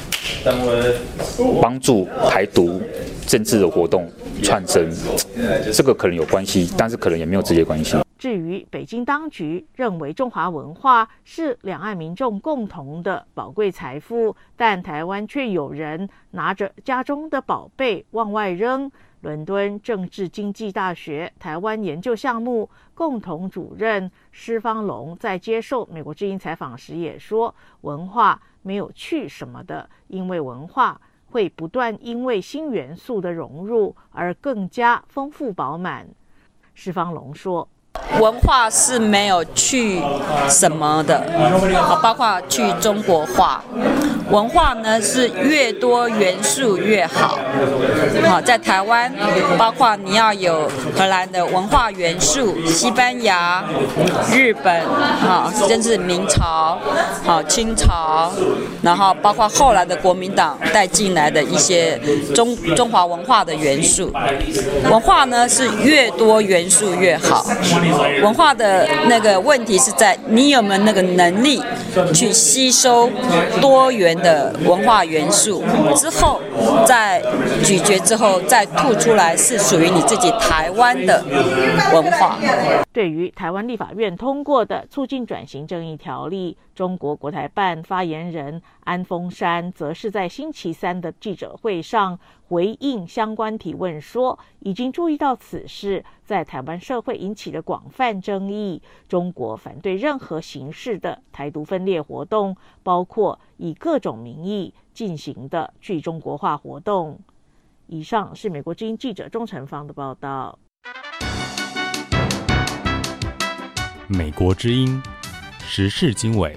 帮助台独政治的活动窜升，这个可能有关系，但是可能也没有直接关系。 至于北京当局认为中华文化是两岸民众共同的宝贵财富，但台湾却有人拿着家中的宝贝往外扔。伦敦政治经济大学台湾研究项目共同主任施方龙在接受美国之音采访时也说，文化没有去什么的，因为文化会不断因为新元素的融入而更加丰富饱满。施方龙说， 文化是没有去什么的，包括去中国化。文化呢是越多元素越好。好，在台湾，包括你要有荷兰的文化元素，西班牙、日本，好，甚至明朝、好清朝，然后包括后来的国民党带进来的一些中中华文化的元素。文化呢是越多元素越好。文化的那个问题是在你有没有那个能力去吸收多元的文化元素，之后再咀嚼之后再吐出来是属于你自己台湾的文化。 对于台湾立法院通过的促进转型正义条例，中国国台办发言人安峰山则是在星期三的记者会上回应相关提问说，已经注意到此事在台湾社会引起的广泛争议，中国反对任何形式的台独分裂活动，包括以各种名义进行的去中国化活动。以上是美国之音记者钟成芳的报道。 美国之音时事经纬。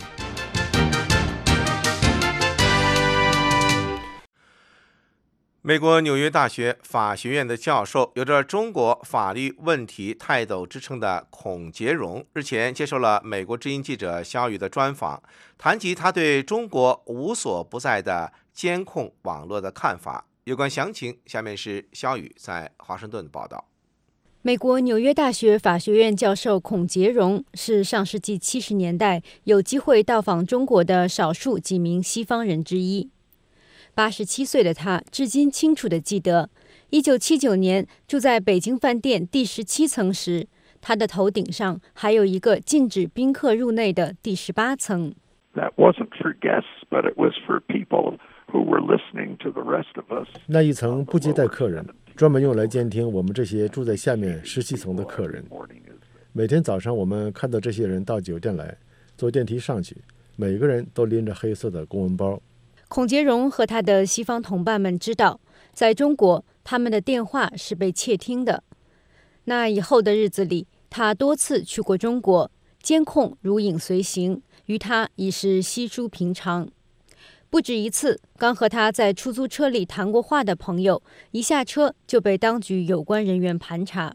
美国纽约大学法学院的教授，有着中国法律问题泰斗之称的孔杰荣，日前接受了美国之音记者肖宇的专访，谈及他对中国无所不在的监控网络的看法。有关详情，下面是肖宇在华盛顿的报道。 美国纽约大学法学院教授孔杰荣是上世纪七十年代有机会到访中国的少数几名西方人之一。八十七岁的他至今清楚地记得，一九七九年住在北京饭店第十七层时，他的头顶上还有一个禁止宾客入内的第十八层。 That wasn't for guests, but it was for people who were listening to the rest of us. 那一层不接待客人，专门用来监听我们这些住在下面十七层的客人。每天早上我们看到这些人到酒店来，坐电梯上去，每个人都拎着黑色的公文包。 孔杰荣和他的西方同伴们知道，在中国他们的电话是被窃听的。那以后的日子里，他多次去过中国，监控如影随形，于他已是稀疏平常。 不止一次，刚和他在出租车里谈过话的朋友，一下车就被当局有关人员盘查。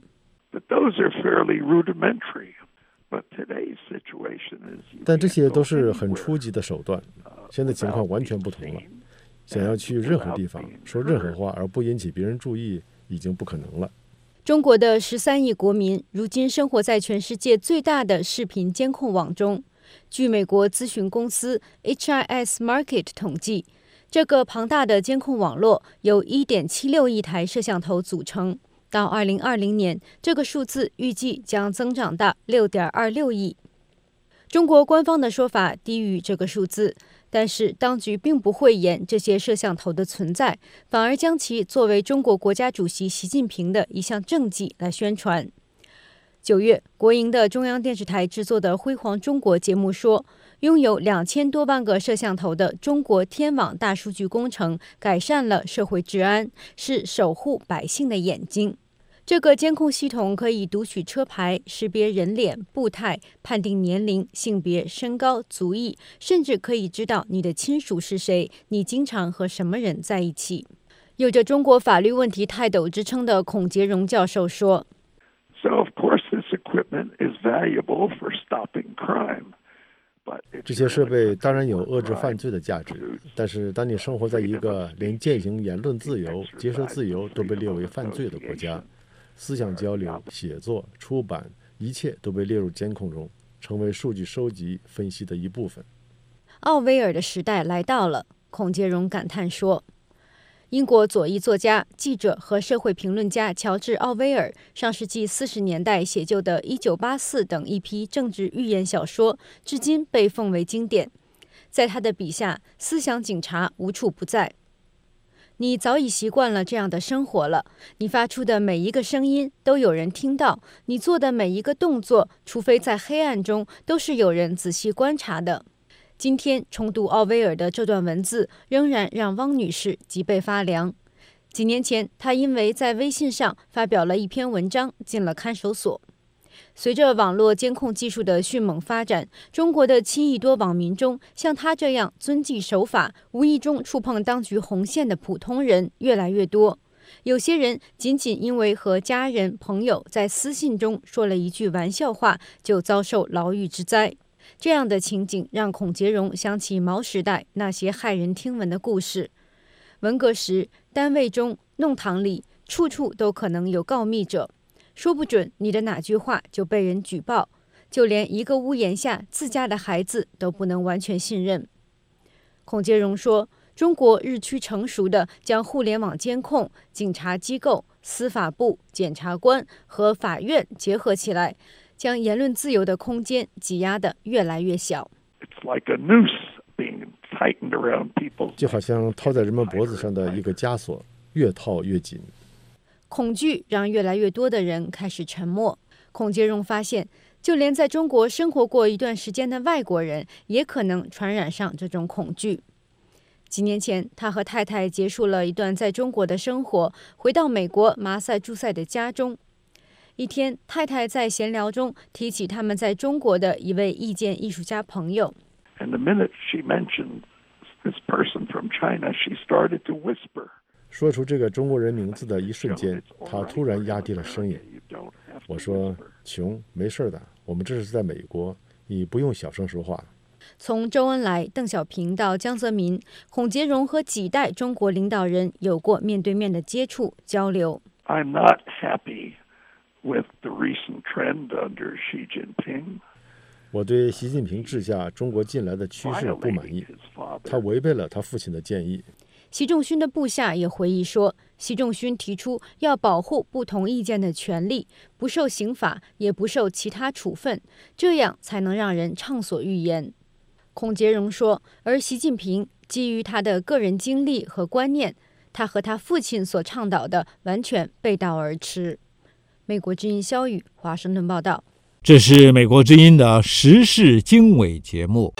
但这些都是很初级的手段，现在情况完全不同了。想要去任何地方说任何话而不引起别人注意，已经不可能了。 中国的十三亿国民如今生活在全世界最大的视频监控网中。据美国咨询公司 H I S Market 统计，这个庞大的监控网络由 一点七六亿台摄像头组成。到二零二零年，这个数字预计将增长到 六点二六亿。中国官方的说法低于这个数字，但是当局并不讳言这些摄像头的存在，反而将其作为中国国家主席习近平的一项政绩来宣传。九月，国营的中央电视台制作的《辉煌中国》节目说，拥有两千多万个摄像头的中国天网大数据工程改善了社会治安，是守护百姓的眼睛。这个监控系统可以读取车牌、识别人脸、步态、判定年龄、性别、身高、族裔，甚至可以知道你的亲属是谁，你经常和什么人在一起。有着中国法律问题泰斗之称的孔杰荣教授说， So of course this equipment is valuable for stopping crime. 这些设备当然有遏制犯罪的价值，但是当你生活在一个连践行言论自由、结社自由都被列为犯罪的国家，思想交流、写作、出版，一切都被列入监控中，成为数据收集、分析的一部分。 奥威尔的时代来到了，孔杰荣感叹说。英国左翼作家、记者和社会评论家乔治·奥威尔上世纪四十年代写就的《一九八四》等一批政治寓言小说，至今被奉为经典。在他的笔下，思想警察无处不在。你早已习惯了这样的生活了，你发出的每一个声音都有人听到，你做的每一个动作，除非在黑暗中，都是有人仔细观察的。今天重读奥威尔的这段文字，仍然让汪女士脊背发凉。几年前，她因为在微信上发表了一篇文章，进了看守所。随着网络监控技术的迅猛发展，中国的七亿多网民中，像她这样遵纪守法、无意中触碰当局红线的普通人越来越多。有些人仅仅因为和家人、朋友在私信中说了一句玩笑话，就遭受牢狱之灾。这样的情景让孔杰荣想起毛时代那些骇人听闻的故事。文革时，单位中、弄堂里，处处都可能有告密者，说不准你的哪句话就被人举报，就连一个屋檐下自家的孩子都不能完全信任。孔杰荣说，中国日趋成熟地将互联网监控、警察机构、司法部、检察官和法院结合起来，将言论自由的空间挤压得越来越小。 就好像套在人们脖子上的一个枷锁，越套越紧。 恐惧让越来越多的人开始沉默。孔杰荣发现，就连在中国生活过一段时间的外国人，也可能传染上这种恐惧。几年前，他和太太结束了一段在中国的生活，回到美国马萨诸塞的家中。一天，太太在闲聊中提起他们在中国的一位意见艺术家朋友。 And the minute she mentioned this person from China, she started to whisper. 说出这个中国人名字的一瞬间，他突然压低了声音。我说：“琼，没事的，我们这是在美国，你不用小声说话。” 从周恩来、邓小平到江泽民，孔杰荣和几代中国领导人有过面对面的接触交流。 I'm not happy with the recent trend under Xi Jinping. 我对习近平治下中国近来的趋势不满意，他违背了他父亲的建议。 习仲勋的部下也回忆说，习仲勋提出要保护不同意见的权利，不受刑法，也不受其他处分，这样才能让人畅所欲言。孔杰荣说，而习近平基于他的个人经历和观念，他和他父亲所倡导的完全背道而驰。美国之音肖宇华盛顿报道。 这是美国之音的时事经纬节目。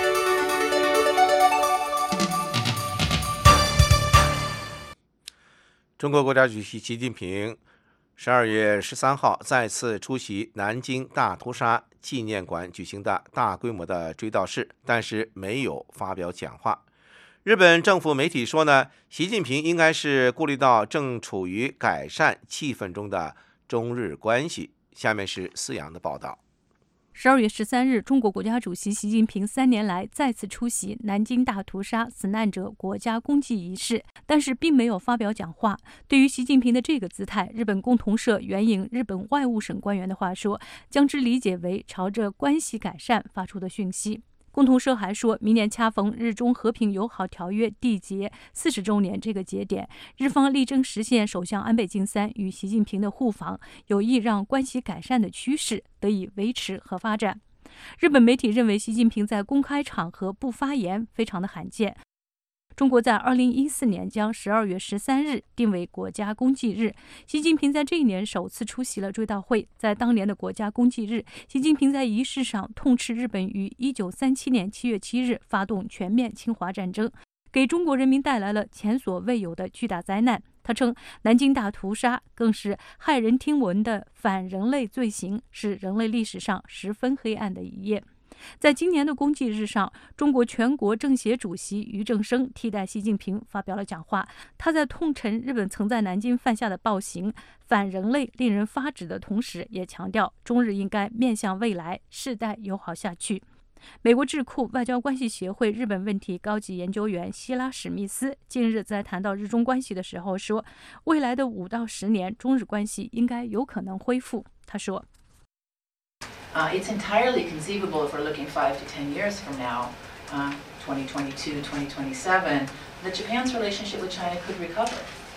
中国国家主席习近平十二月十三号再次出席南京大屠杀纪念馆举行的大规模的追悼式，但是没有发表讲话。 日本政府媒体说呢，习近平应该是顾虑到正处于改善气氛中的中日关系。下面是思阳的报道。 十二月十三日，中国国家主席习近平三年来再次出席南京大屠杀死难者国家公祭仪式，但是并没有发表讲话。对于习近平的这个姿态，日本共同社援引日本外务省官员的话说，将之理解为朝着关系改善发出的讯息。共同社还说，明年恰逢日中和平友好条约缔结四十周年这个节点，日方力争实现首相安倍晋三与习近平的互访，有意让关系改善的趋势得以维持和发展。日本媒体认为，习近平在公开场合不发言非常的罕见。中国在二零一四年将十二月十三日定为国家公祭日，习近平在这一年首次出席了追悼会。在当年的国家公祭日，习近平在仪式上痛斥日本于一九三七年七月七日发动全面侵华战争，给中国人民带来了前所未有的巨大灾难。他称，南京大屠杀更是骇人听闻的反人类罪行，是人类历史上十分黑暗的一页。在今年的公祭日上，中国全国政协主席俞正声替代习近平发表了讲话。他在痛陈日本曾在南京犯下的暴行反人类、令人发指的同时，也强调中日应该面向未来，世代友好下去。美国智库外交关系协会日本问题高级研究员希拉史密斯近日在谈到日中关系的时候说，未来的五到十年，中日关系应该有可能恢复。他说 Uh, it's entirely conceivable if we're looking five to ten years from now, uh, twenty twenty-two, twenty twenty-seven, that Japan's relationship with China could recover.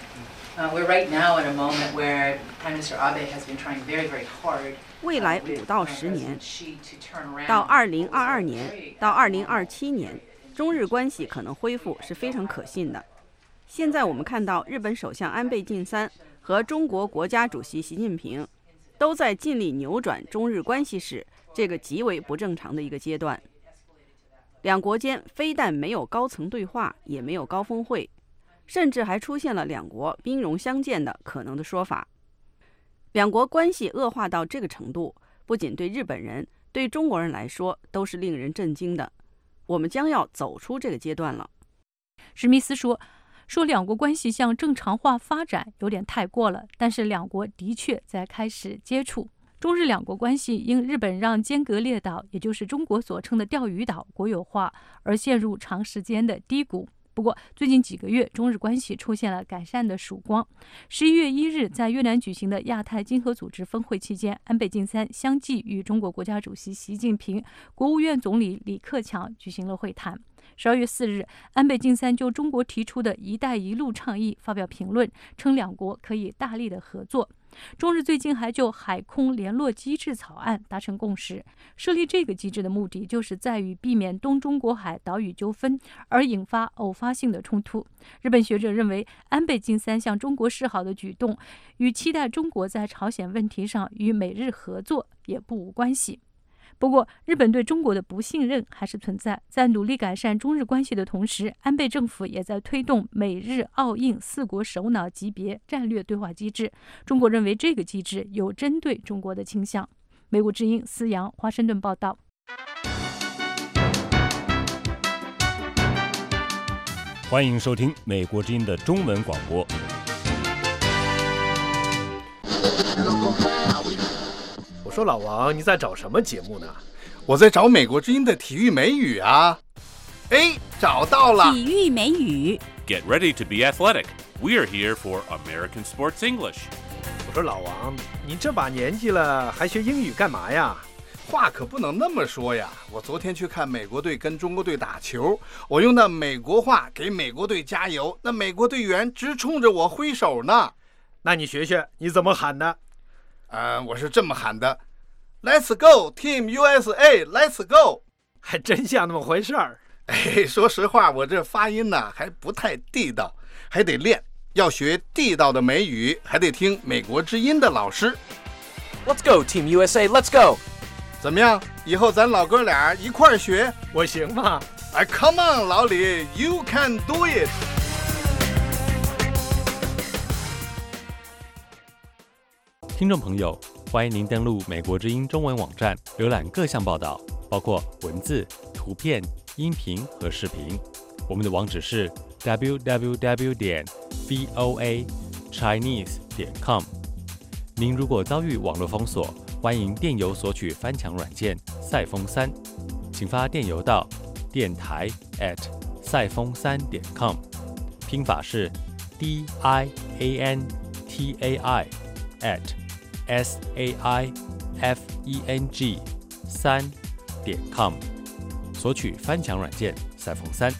Uh, we're right now in a moment where Prime Minister Abe has been trying very, very hard. 未来五到十年，到二零二二年到二零二七年，中日关系可能恢复是非常可信的。现在我们看到，日本首相安倍晋三和中国国家主席习近平都在尽力扭转中日关系时这个极为不正常的一个阶段。两国间非但没有高层对话，也没有高峰会，甚至还出现了两国兵戎相见的可能的说法。两国关系恶化到这个程度，不仅对日本人，对中国人来说都是令人震惊的。我们将要走出这个阶段了。 史密斯说说两国关系向正常化发展有点太过了，但是两国的确在开始接触。中日两国关系因日本让尖阁列岛，也就是中国所称的钓鱼岛国有化，而陷入长时间的低谷。不过最近几个月，中日关系出现了改善的曙光。十一月一日，在越南举行的亚太经合组织峰会期间，安倍晋三相继与中国国家主席习近平、国务院总理李克强举行了会谈。十二月四日，安倍晋三就中国提出的一带一路倡议发表评论，称两国可以大力的合作。中日最近还就海空联络机制草案达成共识。设立这个机制的目的，就是在于避免东中国海岛屿纠纷而引发偶发性的冲突。日本学者认为，安倍晋三向中国示好的举动，与期待中国在朝鲜问题上与美日合作也不无关系。不过，日本对中国的不信任还是存在。在努力改善中日关系的同时，安倍政府也在推动美日澳印四国首脑级别战略对话机制。中国认为这个机制有针对中国的倾向。美国之音思阳华盛顿报道。 欢迎收听美国之音的中文广播。 我说老王，你在找什么节目呢？ 我在找美国之音的体育美语啊！哎，找到了！ 体育美语。 Get ready to be athletic. We are here for American Sports English. 我说老王，你这把年纪了，还学英语干嘛呀？ 话可不能那么说呀！我昨天去看美国队跟中国队打球，我用那美国话给美国队加油，那美国队员直冲着我挥手呢。 那你学学，你怎么喊的？ 呃，我是这么喊的 ：Let's go, Team U S A, Let's go！ 还真像那么回事儿。 哎，说实话，我这发音呢还不太地道，还得练。要学地道的美语，还得听美国之音的老师。 Let's go, Team U S A, Let's go！ 怎么样？以后咱老哥俩一块儿学， 我行吗？ 哎 ，Come on， 老李 ，You can do it！ 听众朋友，欢迎您登录美国之音中文网站，浏览各项报道，包括文字、图片、音频和视频。 我们的网址是 double u double u double u 点 voa chinese 点 com。您如果遭遇网络封锁，欢迎电邮索取翻墙软件赛风三，请发电邮到电台 at 赛风三点 com， 拼法是 d i a n t a i at s a i f e n g 三点 com， 索取翻墙软件赛风三。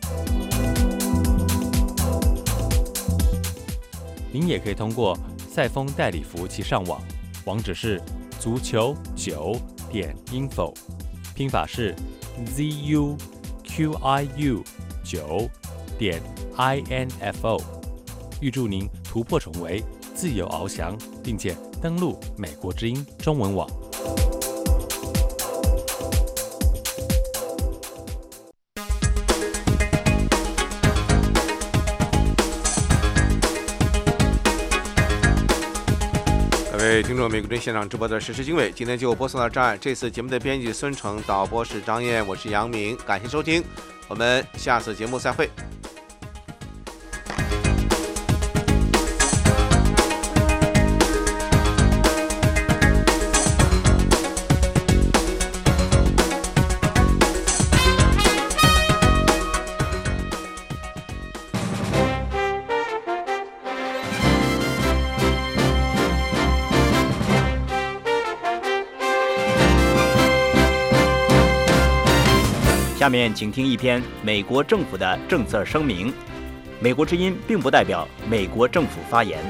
您也可以通过赛风代理服务器上网，网址是足球九点 info， 拼法是 z u q i u 九点 i n f o。预祝您突破重围，自由翱翔，并且登陆美国之音中文网。 各位听众，美国之音现场直播的时事经纬，今天就播送到这儿。这次节目的编辑孙成，导播是张燕，我是杨明，感谢收听，我们下次节目再会。 下面请听一篇美国政府的政策声明。美国之音并不代表美国政府发言。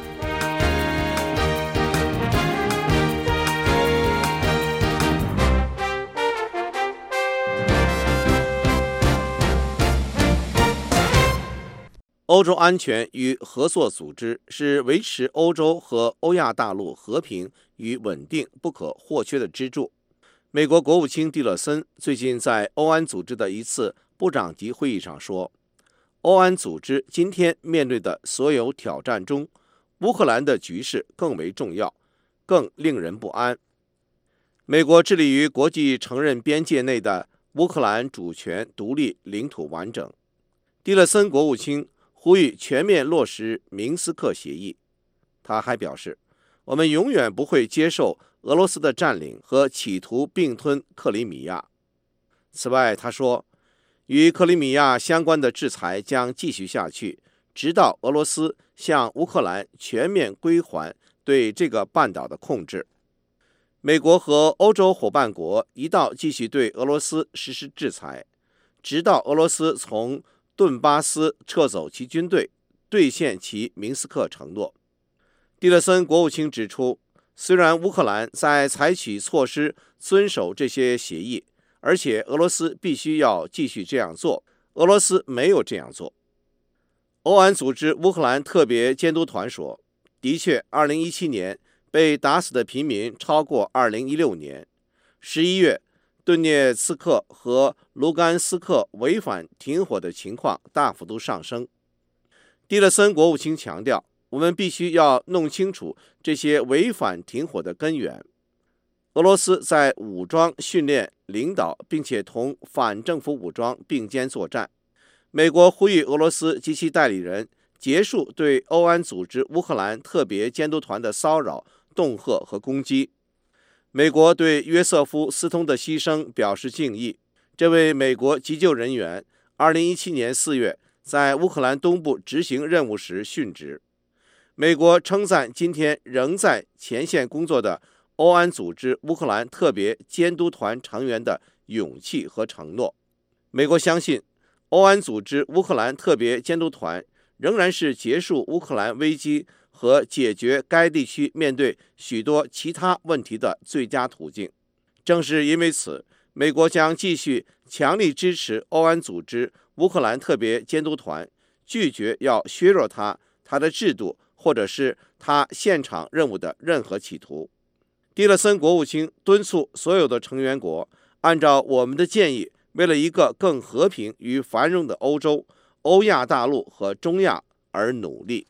欧洲安全与合作组织是维持欧洲和欧亚大陆和平与稳定不可或缺的支柱。美国国务卿蒂勒森最近在欧安组织的一次部长级会议上说，欧安组织今天面对的所有挑战中，乌克兰的局势更为重要，更令人不安。美国致力于国际承认边界内的乌克兰主权、独立、领土完整。蒂勒森国务卿呼吁全面落实明斯克协议。他还表示，我们永远不会接受俄罗斯的占领和企图并吞克里米亚。此外，他说，与克里米亚相关的制裁将继续下去，直到俄罗斯向乌克兰全面归还对这个半岛的控制。美国和欧洲伙伴国一道继续对俄罗斯实施制裁，直到俄罗斯从顿巴斯撤走其军队，兑现其明斯克承诺。蒂勒森国务卿指出，虽然乌克兰在采取措施遵守这些协议，而且俄罗斯必须要继续这样做，俄罗斯没有这样做。欧安组织乌克兰特别监督团说，的确二零一七年被打死的平民超过二零一六年。十一月，顿涅茨克和卢甘斯克违反停火的情况大幅度上升。蒂勒森国务卿强调，我们必须要弄清楚这些违反停火的根源。俄罗斯在武装训练、领导，并且同反政府武装并肩作战。美国呼吁俄罗斯及其代理人结束对欧安组织乌克兰特别监督团的骚扰、恫吓和攻击。美国对约瑟夫·斯通的牺牲表示敬意。这位美国急救人员二零一七年四月在乌克兰东部执行任务时殉职。美国称赞今天仍在前线工作的欧安组织乌克兰特别监督团成员的勇气和承诺。美国相信，欧安组织乌克兰特别监督团仍然是结束乌克兰危机和解决该地区面对许多其他问题的最佳途径。正是因为此，美国将继续强力支持欧安组织乌克兰特别监督团，拒绝要削弱它、它的制度或者是它现场任务的任何企图。蒂勒森国务卿敦促所有的成员国按照我们的建议，为了一个更和平与繁荣的欧洲、欧亚大陆和中亚而努力。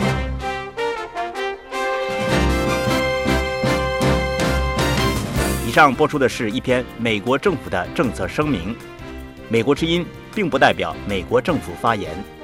以上播出的是一篇美国政府的政策声明，美国之音并不代表美国政府发言。